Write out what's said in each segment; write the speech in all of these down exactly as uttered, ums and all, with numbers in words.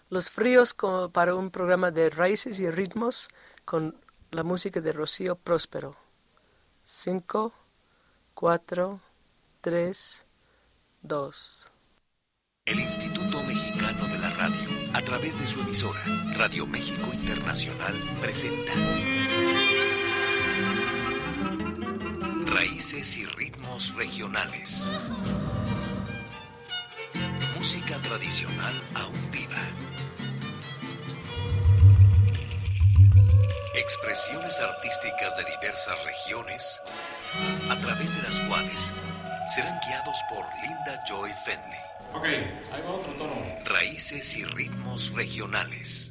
Los Fríos co- para un programa de raíces y ritmos con la música de Rocío Próspero. Cinco, cuatro, tres, dos. El Instituto Mexicano de la Radio, a través de su emisora, Radio México Internacional, presenta Raíces y Ritmos Regionales. Música tradicional aún viva. Expresiones artísticas de diversas regiones, a través de las cuales serán guiados por Linda Joy Fenley. Ok, ahí va otro tono. Raíces y ritmos regionales.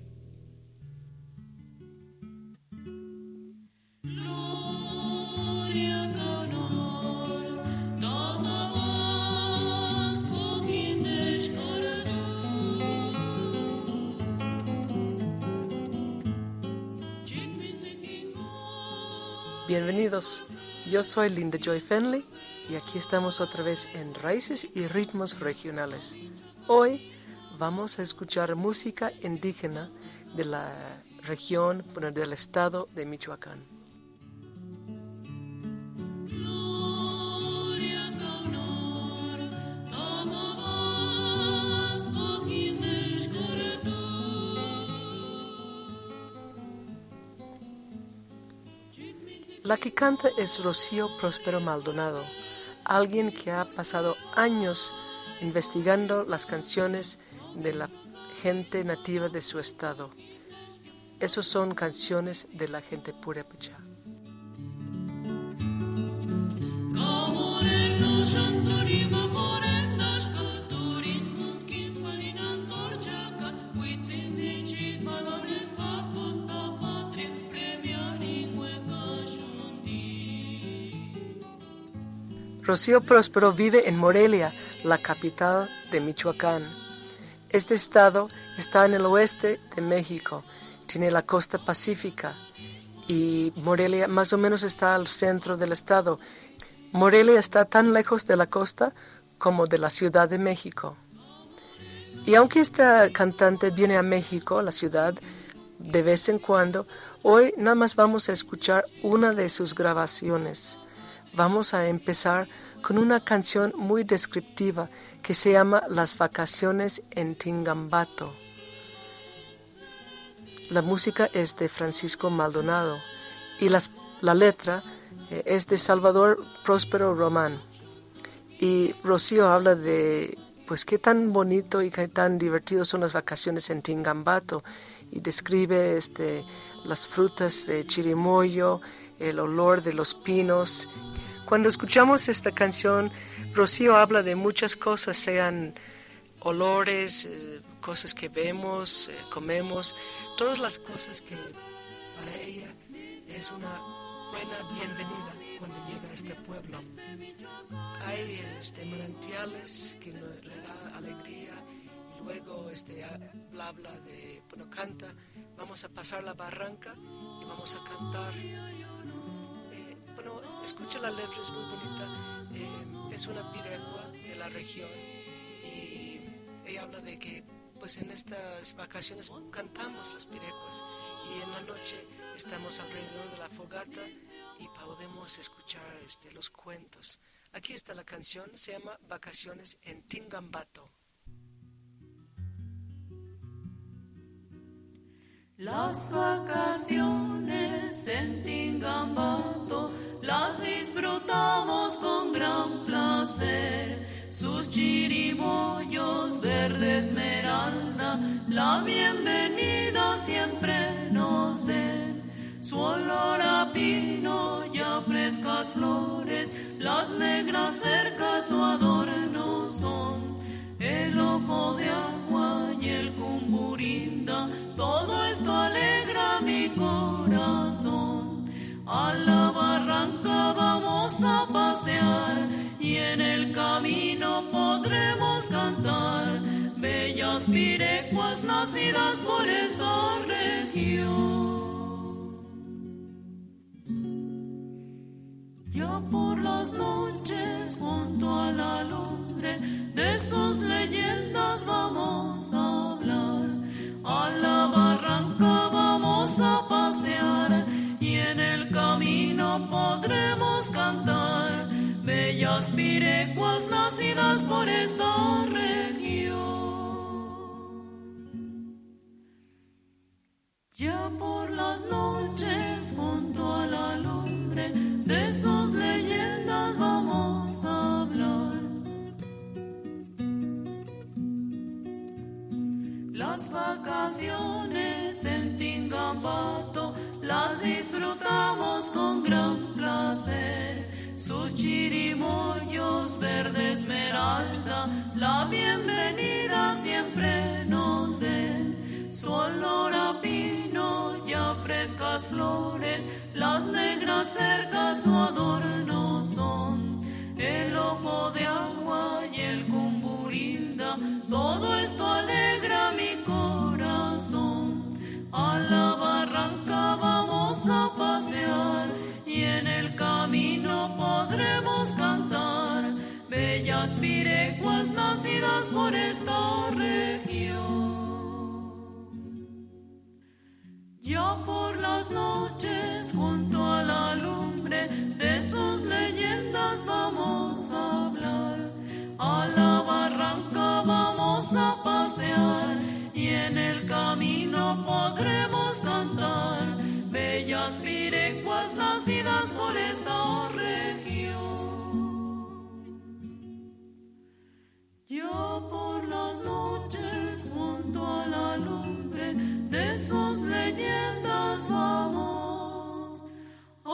Bienvenidos, yo soy Linda Joy Fenley y aquí estamos otra vez en Raíces y Ritmos Regionales. Hoy vamos a escuchar música indígena de la región, bueno, del estado de Michoacán. La que canta es Rocío Próspero Maldonado, alguien que ha pasado años investigando las canciones de la gente nativa de su estado. Esas son canciones de la gente purépecha. Rocío Próspero vive en Morelia, la capital de Michoacán. Este estado está en el oeste de México, tiene la costa pacífica y Morelia más o menos está al centro del estado. Morelia está tan lejos de la costa como de la Ciudad de México. Y aunque esta cantante viene a México, la ciudad, de vez en cuando, hoy nada más vamos a escuchar una de sus grabaciones. Vamos a empezar con una canción muy descriptiva que se llama Las Vacaciones en Tingambato. La música es de Francisco Maldonado y las, la letra eh, es de Salvador Próspero Román. Y Rocío habla de pues qué tan bonito y qué tan divertido son las vacaciones en Tingambato y describe este, las frutas de chirimoyo, el olor de los pinos. Cuando escuchamos esta canción, Rocío habla de muchas cosas, sean olores, eh, cosas que vemos, eh, comemos, todas las cosas que para ella es una buena bienvenida cuando llega a este pueblo. Hay este, manantiales que no, le da alegría y luego este, habla, habla de, bueno, canta, vamos a pasar la barranca y vamos a cantar. Bueno, escucha la letra, es muy bonita, eh, es una piregua de la región y ella habla de que pues en estas vacaciones cantamos las pireguas y en la noche estamos alrededor de la fogata y podemos escuchar este, los cuentos. Aquí está la canción, se llama Vacaciones en Tingambato. Las vacaciones en Tingambato las disfrutamos con gran placer. Sus chirimoyos verde esmeralda la bienvenida siempre nos den. Su olor a pino y a frescas flores, las negras cercas su adorno son. El ojo de agua y el cumburinda, todo esto alegra mi corazón. A la barranca vamos a pasear y en el camino podremos cantar bellas pirecuas nacidas por esta región. Ya por las noches junto a la lumbre de sus leyendas vamos a hablar. pirecuas nacidas por esta región. Ya por las noches junto a la lumbre de sus leyendas vamos a hablar. Las vacaciones en Tingambato las disfrutamos con gran placer. Sus chirimollos verde esmeralda la bienvenida siempre nos den. Su olor a pino y a frescas flores, las negras cercas su adorno son. El ojo de agua y el cumburinda, todo esto alegra mi corazón. A la barranca vamos a pasear y en el camino podremos cantar bellas pirecuas nacidas por esta región. Ya por las noches junto a la lumbre de sus leyendas vamos a hablar. A la barranca vamos a pasear y en el camino podremos cantar bellas pirecuas nacidas por esta región. Ya por las noches junto a la lumbre de sus leyendas vamos a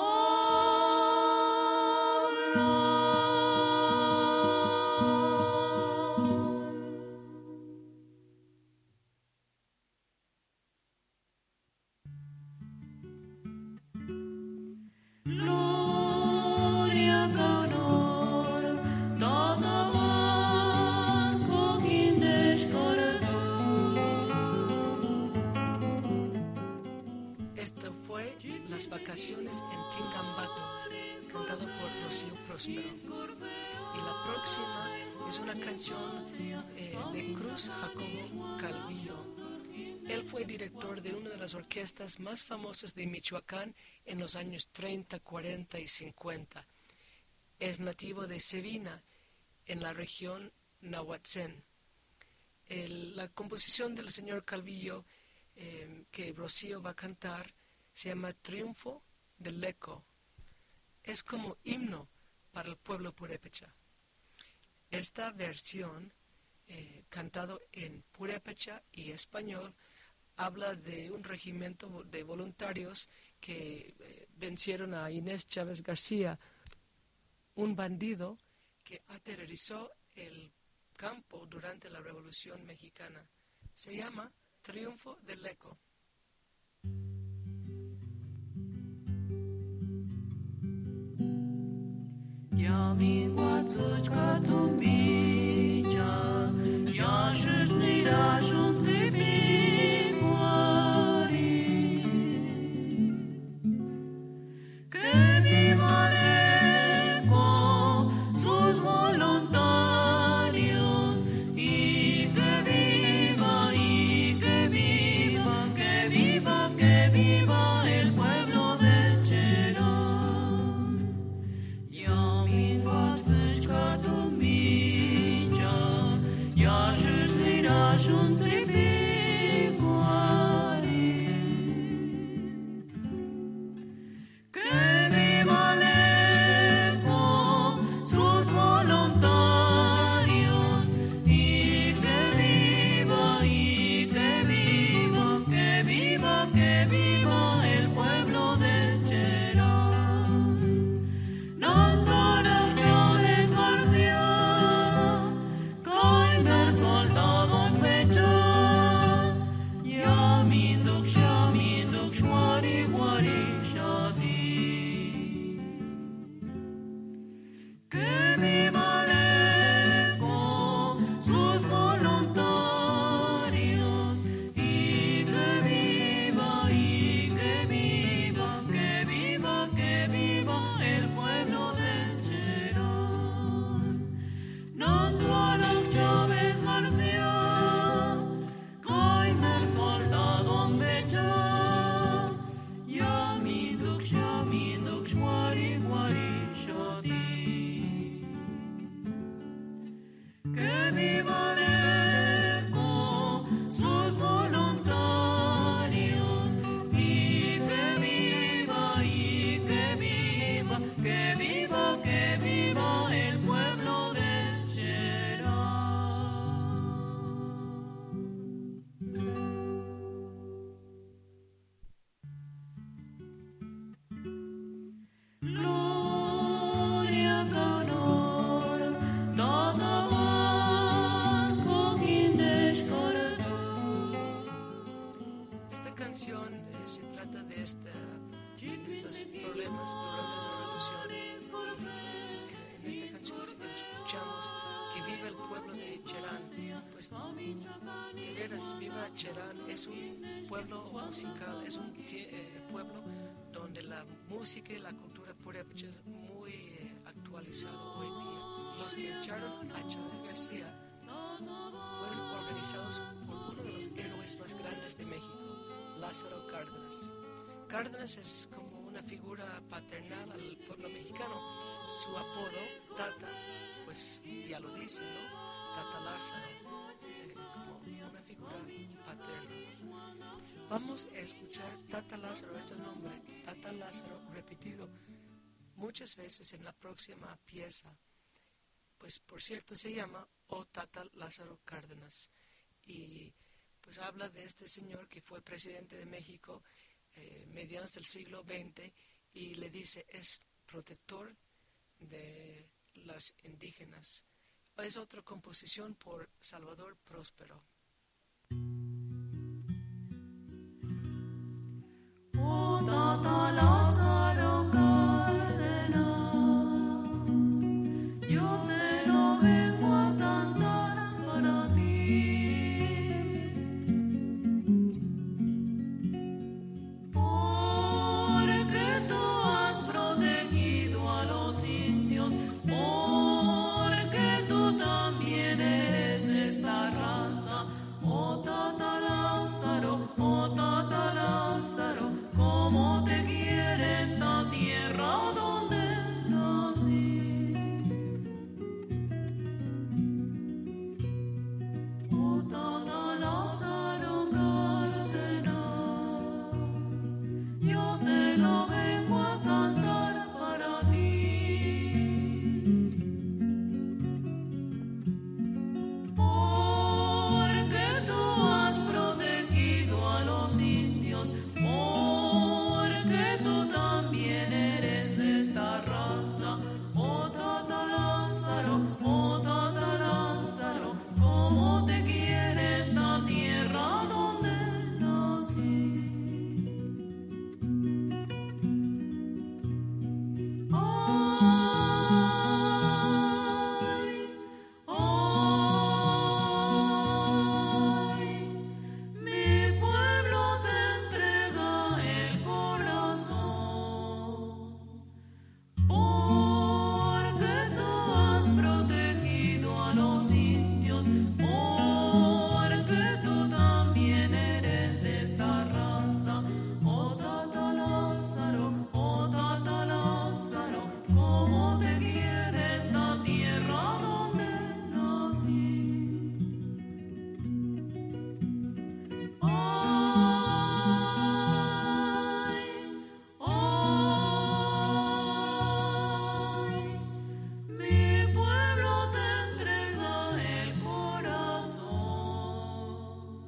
hablar. Gloria canor, Tatamas, Coquindesh, Esto fue Las vacaciones en Tingambato, cantado por Rocío Próspero. Y la próxima es una canción eh, de Cruz Jacobo Calvillo. Él fue director de una de las orquestas más famosas de Michoacán en los años treinta, cuarenta y cincuenta. Es nativo de Sevina, en la región Nahuatzén. El, la composición del señor Calvillo eh, que Rocío va a cantar se llama Triunfo del Leco. Es como himno para el pueblo purépecha. Esta versión, eh, cantado en purépecha y español, habla de un regimiento de voluntarios que eh, vencieron a Inés Chávez García, un bandido que aterrorizó el campo durante la Revolución Mexicana. Se llama Triunfo del Leco. Ya mingua tsuchka tumbija, ya shushnira shunzipi guari. Que viva Leco, sus voluntarios, y que viva, y que viva, que viva, que viva el pueblo de Cherán. Ya shushnira shunzipi guari. Que viva Leco, sus voluntarios, y que viva, y que viva, que viva, que viva el pueblo de Cherán. Nandaras Chávez García, soldado en pecho. los problemas durante la revolución. Y en esta canción escuchamos que viva el pueblo de Cherán. Pues de veras, viva Cherán. Es un pueblo musical, es un eh, pueblo donde la música y la cultura purépecha es muy eh, actualizado hoy día. Los que echaron a Chávez García fueron organizados por uno de los héroes más grandes de México, Lázaro Cárdenas. Cárdenas es como una figura paternal al pueblo mexicano. Su apodo, Tata, pues ya lo dice, ¿no? Tata Lázaro, eh, como una figura paterna. Vamos a escuchar Tata Lázaro, este nombre, Tata Lázaro, repetido muchas veces en la próxima pieza. Pues por cierto se llama O Tata Lázaro Cárdenas, y pues habla de este señor que fue presidente de México eh, mediados del siglo veinte, y le dice es protector de las indígenas. Es otra composición por Salvador Próspero. Oh, Tata Lázaro Cárdenas, yo te lo vengo a cantar para ti, porque tú has protegido a los indios, porque tú también eres de esta raza. Oh, Tata Lázaro, oh, Tata Lázaro, cómo te quiere esta tierra donde nací. Oh, Tata Lázaro Cárdenas, yo te lo vengo a cantar para ti, porque tú has protegido a los indios, porque tú también eres de esta raza. Oh, Tata Lázaro, oh, Tata Lázaro, cómo te quiere esta tierra donde nací. Ay, ay, mi pueblo te entrega el corazón, porque tú has protegido a los indios, porque tú también eres de esta raza. Oh, Tata Lázaro, oh, Tata Lázaro, cómo te quiere esta tierra donde nací. Ay, ay, mi pueblo te entrega el corazón,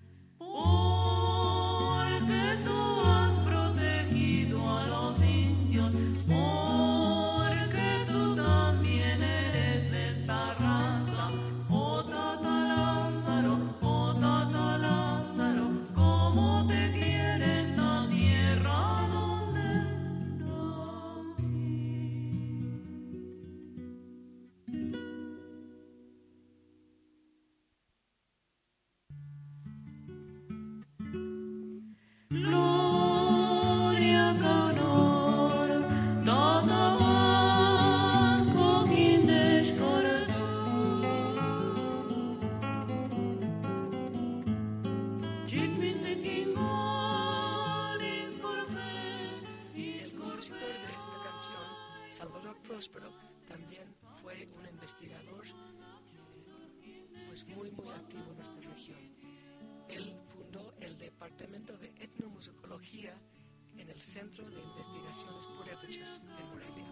porque tú has protegido a los indios, porque tú también eres de esta raza. Oh, Tata Lázaro, oh, Tata Lázaro, cómo te quiere esta tierra donde nací. Gloria Canor, Tata Vasco Quindesh Cardu, Chitmitzit Kingoris Corfe. El compositor de esta canción, Salvador Próspero, también fue un investigador eh, pues muy muy activo en esta región. Él fundó el Departamento de Etnomusicología en el Centro de Investigaciones Purépechas en Morelia.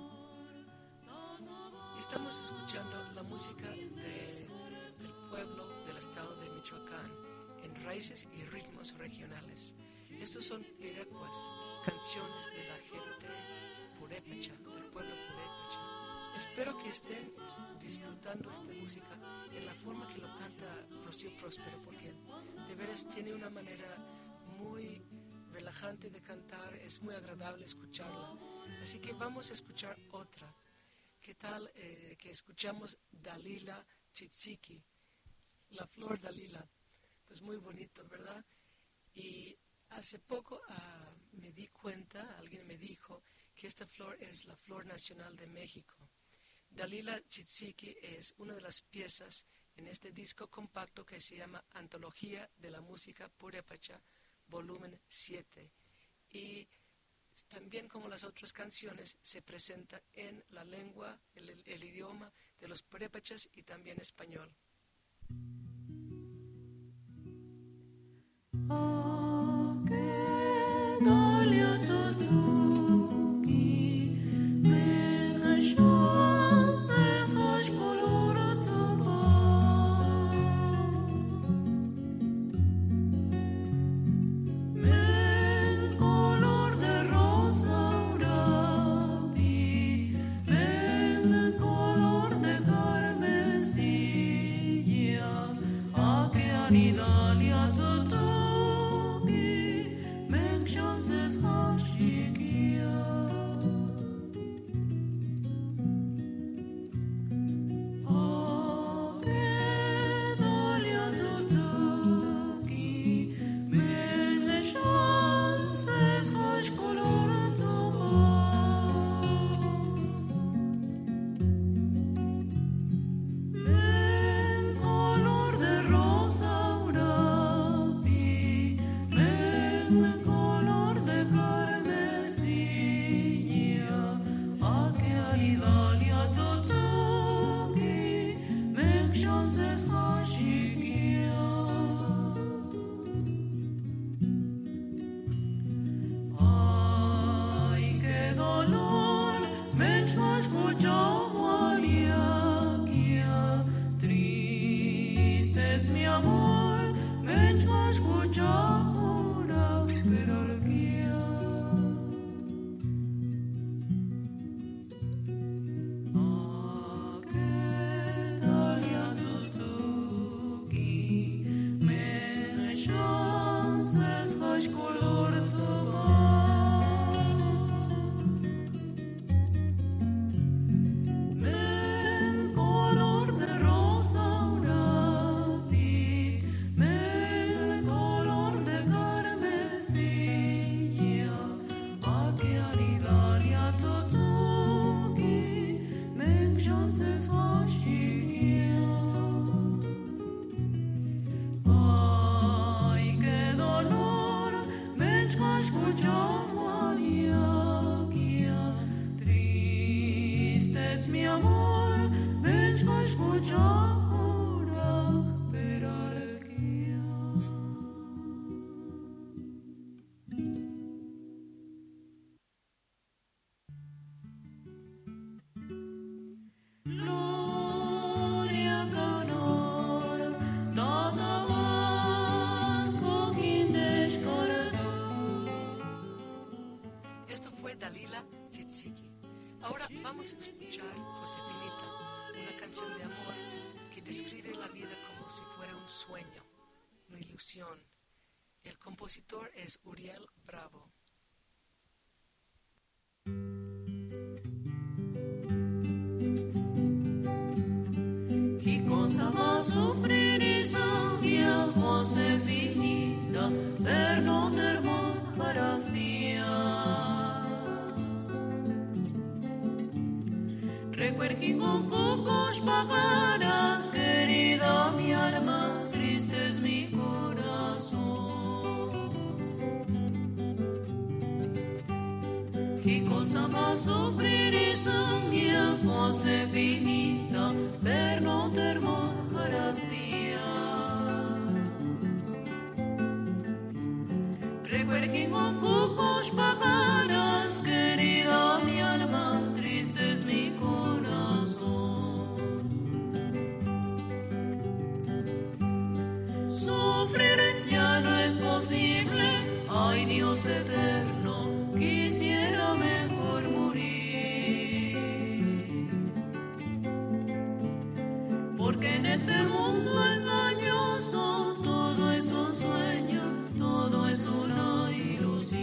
Estamos escuchando la música de, del pueblo del estado de Michoacán en raíces y ritmos regionales. Estos son pirecuas, canciones de la gente purépecha, del pueblo purépecha. Espero que estén disfrutando esta música en la forma que lo canta Rocío Próspero, porque de veras tiene una manera muy relajante de cantar, es muy agradable escucharla. Así que vamos a escuchar otra. ¿Qué tal eh, que escuchamos Dalila Tzitziki, la flor Dalila? Pues muy bonito, ¿verdad? Y hace poco uh, me di cuenta, alguien me dijo que esta flor es la flor nacional de México. Dalila Tzitziki es una de las piezas en este disco compacto que se llama Antología de la Música Purépecha, volumen siete. Y también, como las otras canciones, se presenta en la lengua, el, el, el idioma de los purépechas y también español. Ahora vamos a escuchar Josefinita, una canción de amor que describe la vida como si fuera un sueño, una ilusión. El compositor es Uriel Bravo. ¿Qué cosa va a sufrir esa vieja Josefinita per no hermanas días? Recuerden con pocos paganas, querida mi alma, triste es mi corazón. ¿Qué cosa va a sufrir esa vieja Josefinita per no hermanas días? Recuerden con pocos paganas, querida mi alma, triste es mi corazón. Sufrir ya no es posible, ay Dios eterno, quisiera mejor morir. Porque en este mundo engañoso todo es un sueño, todo es una ilusión.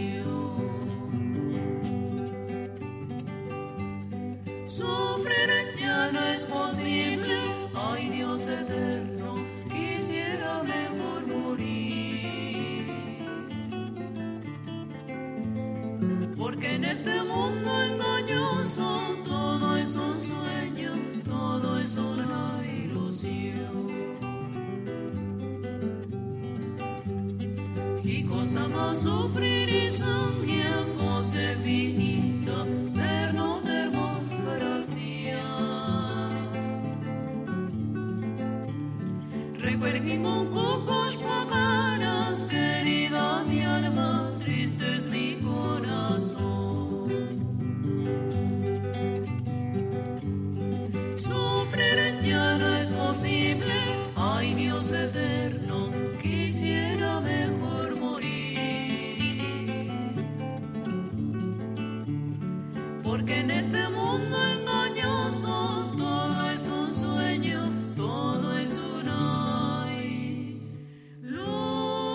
este mundo engañoso todo es un sueño, todo es una ilusión. Chi cosa va soffrire sogna fosse finita per non ter monfarastia. Recuerdi con cocos paganas, querida mi alma, triste es mi corazón. Sufrir ya no es posible, ay Dios eterno, quisiera mejor morir. Porque en este mundo engañoso todo es un sueño, todo es una ilusión.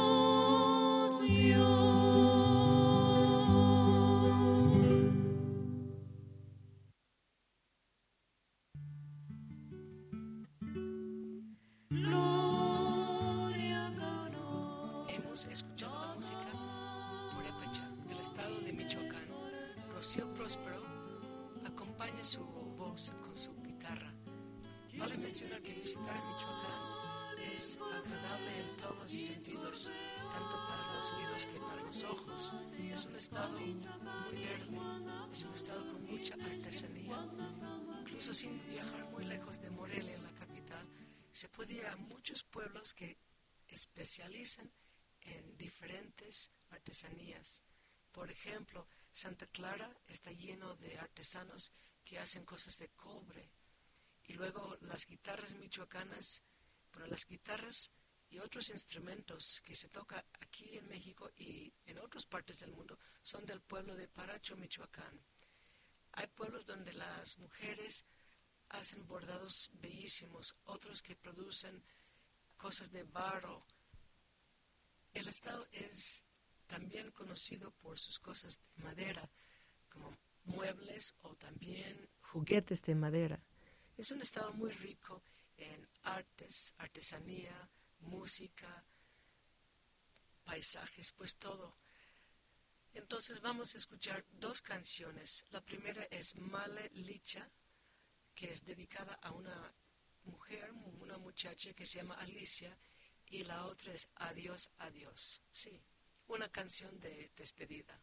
Gloria ganó. Hemos escuchado la música purépecha del estado de Michoacán. Rocío Próspero acompaña su voz con su guitarra. Vale mencionar que visitar Michoacán es agradable en todos los sentidos, tanto para los oídos que para los ojos. Es un estado muy verde, es un estado con mucha artesanía. Incluso sin viajar muy lejos de Morelia, la capital, se puede ir a muchos pueblos que especializan en diferentes artesanías. Por ejemplo, Santa Clara está lleno de artesanos que hacen cosas de cobre. Y luego las guitarras michoacanas, bueno, las guitarras y otros instrumentos que se toca aquí en México y en otras partes del mundo son del pueblo de Paracho, Michoacán. Hay pueblos donde las mujeres hacen bordados bellísimos, otros que producen cosas de barro. El estado es también conocido por sus cosas de madera, como muebles o también juguetes de madera. Es un estado muy rico en artes, artesanía, música, paisajes, pues todo. Entonces vamos a escuchar dos canciones. La primera es Male Licha, que es dedicada a una mujer, una muchacha que se llama Alicia, y la otra es Adiós, Adiós. Sí, una canción de despedida.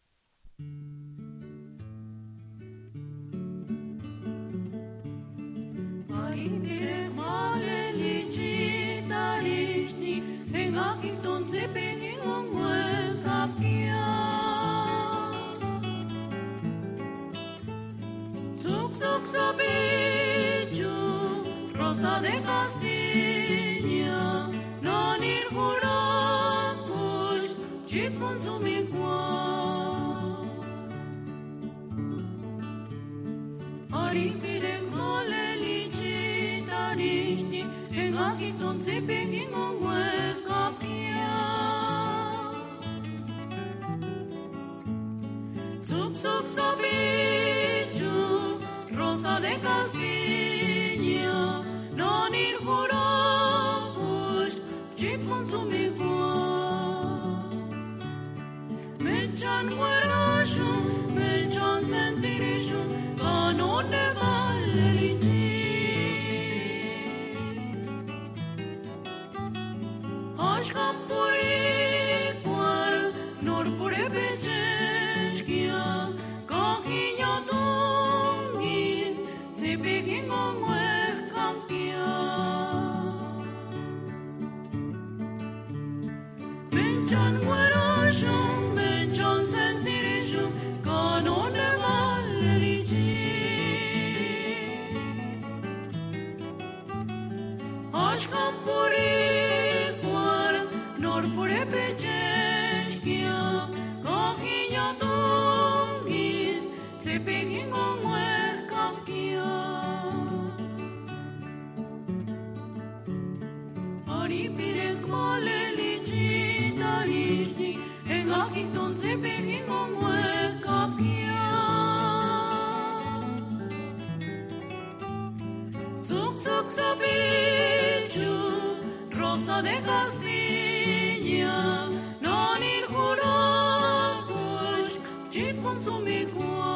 Marindire male licita rishni, venga kinton zepeni ngwe kapkia. Zuk zuk sabichu, rosa de Castilla, nanir hurakush, chitfun sumikwa. Marindire male licita rishni, venga kinton zepeni ngwe kapkia. Zuk zuk sabichu, rosa de Castilla, nanir hurakush, chitfun sumikwa. Mechan huerashu, mechan sentirishu, kanon de male lichi. Ashkam puri kwar, nor pure pecheshkia, kakinya tongin, zipikin ngongweh kamkia. Menchan huerashu, menchan sentirishu, kanon de male lichi. Ashkam puri kwar, nor pure pecheshkia, kakinya tongin, zipikin ngongweh kamkia. Ari pirek male licita rishni, enga kinton zipikin ngongweh kapkia. Zuk zuk sabichu, rosa de Castilla, nanir hurakush, chitfun sumikwa.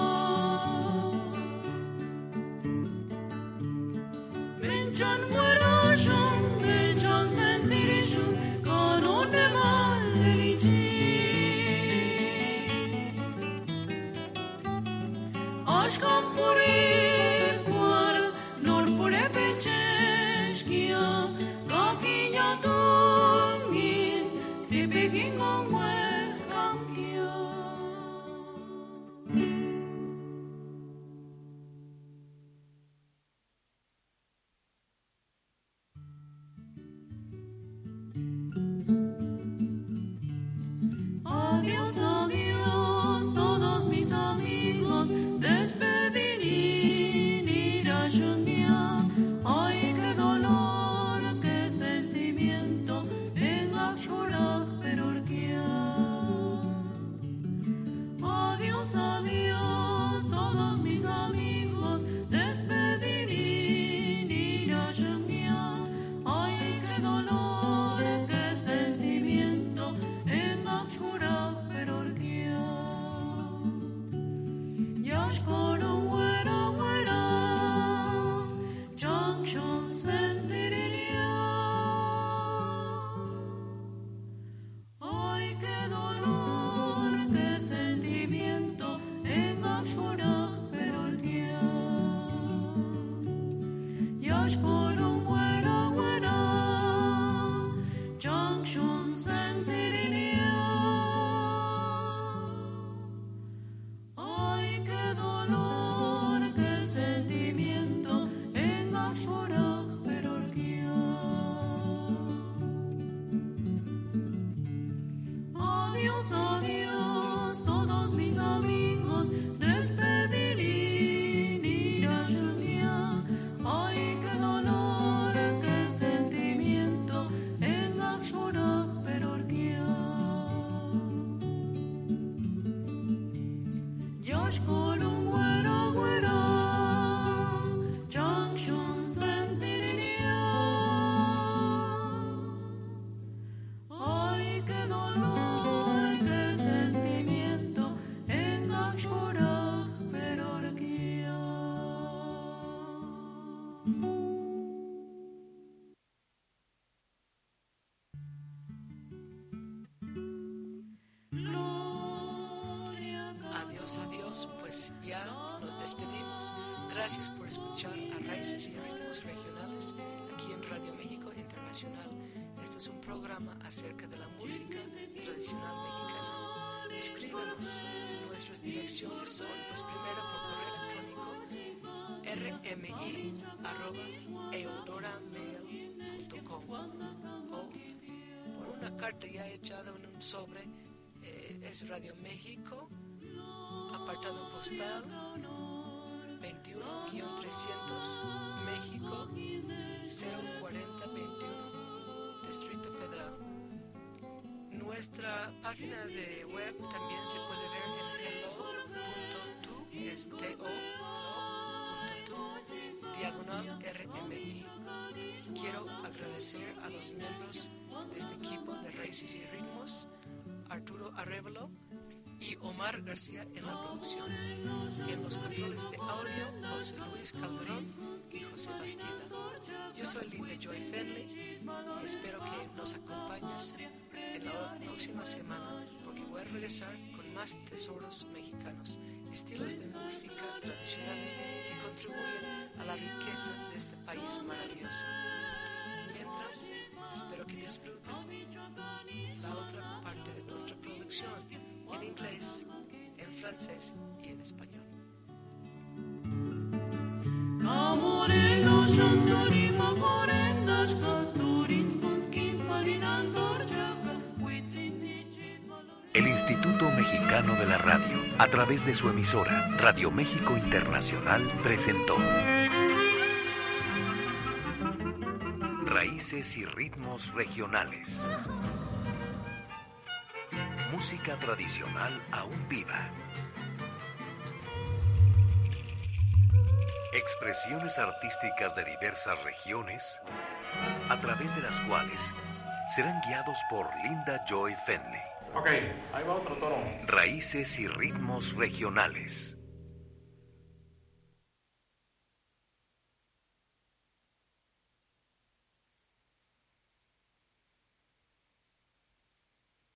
Adiós, adiós, todos mis amigos, despedir y ir a Jungia. Ay, qué dolor, qué sentimiento, en Akshurah, Perorkia. Adiós, adiós, todos mis amigos, despedir y ir a Jungia. Ay, qué dolor, qué sentimiento, en Akshurah, Perorkia. Yashkorum, wera, wera, junction sentirinia. Ay, qué dolor, qué sentimiento, en Akshurah, Perorkia. Yashkorum, wera, wera, junction sentirinia. Ay, qué dolor, qué sentimiento, en Akshurah, Perorkia. Adiós, adiós, todos mis amigos, despedir y ir a Jungia. Ay, qué dolor, qué sentimiento, en Akshurah, Perorkia. Yashkorum, wera, wera, junction sentirinia. Ay, qué dolor, qué sentimiento, en Akshurah, Perorkia. Adiós, adiós, pues ya nos despedimos. Gracias por escuchar a Raíces y Ritmos Regionales aquí en Radio México Internacional. Este es un programa acerca de la música tradicional mexicana. Escríbanos. Nuestras direcciones son, pues primero por correo electrónico r m i arroba eudoramail punto com o por una carta ya echada en un sobre. Eh, es Radio México, apartado postal veintiuno trescientos, México cero cuarenta veintiuno, Distrito Federal. Nuestra página de web también se puede ver en hello punto to, es T O punto to, diagonal R M I. Quiero agradecer a los miembros de este equipo de Raíces y Ritmos, Arturo Arevalo y Omar García en la producción. En los controles de audio, José Luis Calderón y José Bastida. Yo soy Linda Joy Fenley y espero que nos acompañes en la próxima semana porque voy a regresar con más tesoros mexicanos, estilos de música tradicionales que contribuyen a la riqueza de este país maravilloso. Mientras, espero que disfruten la otra parte de nuestra producción en inglés, en francés y en español. El Instituto Mexicano de la Radio, a través de su emisora Radio México Internacional, presentó Raíces y Ritmos Regionales. Música tradicional aún viva. Expresiones artísticas de diversas regiones, a través de las cuales serán guiados por Linda Joy Fenley. Ok, ahí va otro tono. Raíces y Ritmos Regionales.